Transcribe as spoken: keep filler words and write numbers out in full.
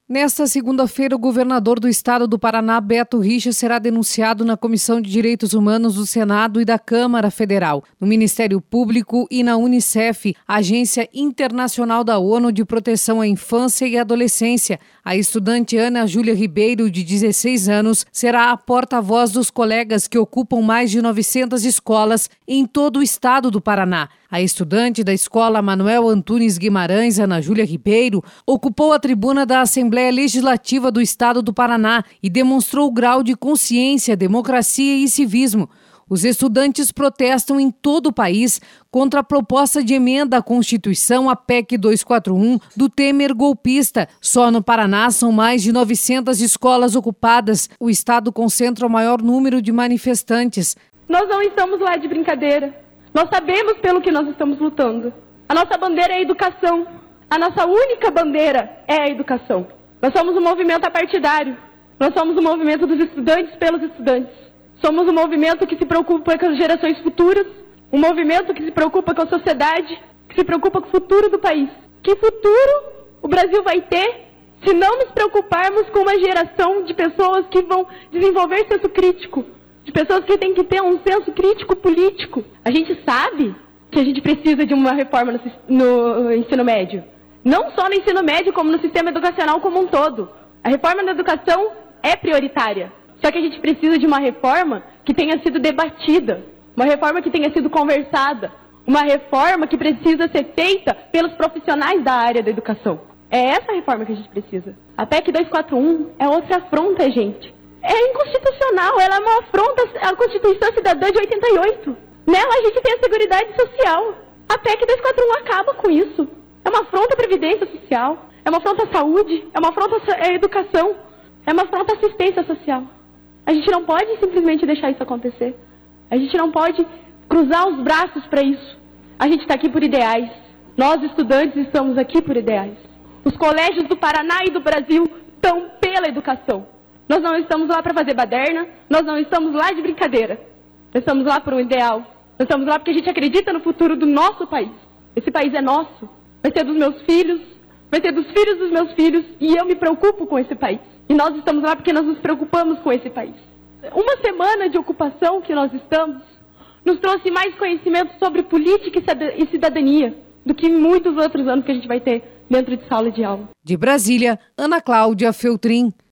Nesta segunda-feira, o governador do estado do Paraná, Beto Richa, será denunciado na Comissão de Direitos Humanos do Senado e da Câmara Federal, no Ministério Público e na Unicef, Agência Internacional da ONU de Proteção à Infância e Adolescência. A estudante Ana Júlia Ribeiro, de dezesseis anos, será a porta-voz dos colegas que ocupam mais de novecentas escolas em todo o estado do Paraná. A estudante da escola Manuel Antunes Guimarães, Ana Júlia Ribeiro, ocupou a tribuna da Assembleia Legislativa do Estado do Paraná e demonstrou o grau de consciência, democracia e civismo. Os estudantes protestam em todo o país contra a proposta de emenda à Constituição, a P E C duzentos e quarenta e um, do Temer golpista. Só no Paraná são mais de novecentas escolas ocupadas. O estado concentra o maior número de manifestantes. Nós não estamos lá de brincadeira. Nós sabemos pelo que nós estamos lutando. A nossa bandeira é a educação. A nossa única bandeira é a educação. Nós somos um movimento apartidário. Nós somos um movimento dos estudantes pelos estudantes. Somos um movimento que se preocupa com as gerações futuras. Um movimento que se preocupa com a sociedade, que se preocupa com o futuro do país. Que futuro o Brasil vai ter se não nos preocuparmos com uma geração de pessoas que vão desenvolver senso crítico? De pessoas que têm que ter um senso crítico político. A gente sabe que a gente precisa de uma reforma no, no ensino médio. Não só no ensino médio, como no sistema educacional como um todo. A reforma da educação é prioritária. Só que a gente precisa de uma reforma que tenha sido debatida. Uma reforma que tenha sido conversada. Uma reforma que precisa ser feita pelos profissionais da área da educação. É essa a reforma que a gente precisa. A P E C duzentos e quarenta e um é outra afronta, gente. É inconstitucional, ela é uma afronta à Constituição Cidadã de oitenta e oito. Nela a gente tem a Seguridade Social. A P E C duzentos e quarenta e um acaba com isso. É uma afronta à Previdência Social, é uma afronta à saúde, é uma afronta à educação, é uma afronta à assistência social. A gente não pode simplesmente deixar isso acontecer. A gente não pode cruzar os braços para isso. A gente está aqui por ideais. Nós, estudantes, estamos aqui por ideais. Os colégios do Paraná e do Brasil estão pela educação. Nós não estamos lá para fazer baderna, nós não estamos lá de brincadeira. Nós estamos lá por um ideal. Nós estamos lá porque a gente acredita no futuro do nosso país. Esse país é nosso, vai ser dos meus filhos, vai ser dos filhos dos meus filhos, e eu me preocupo com esse país. E nós estamos lá porque nós nos preocupamos com esse país. Uma semana de ocupação que nós estamos nos trouxe mais conhecimento sobre política e cidadania do que muitos outros anos que a gente vai ter dentro de sala de aula. De Brasília, Ana Cláudia Feltrin.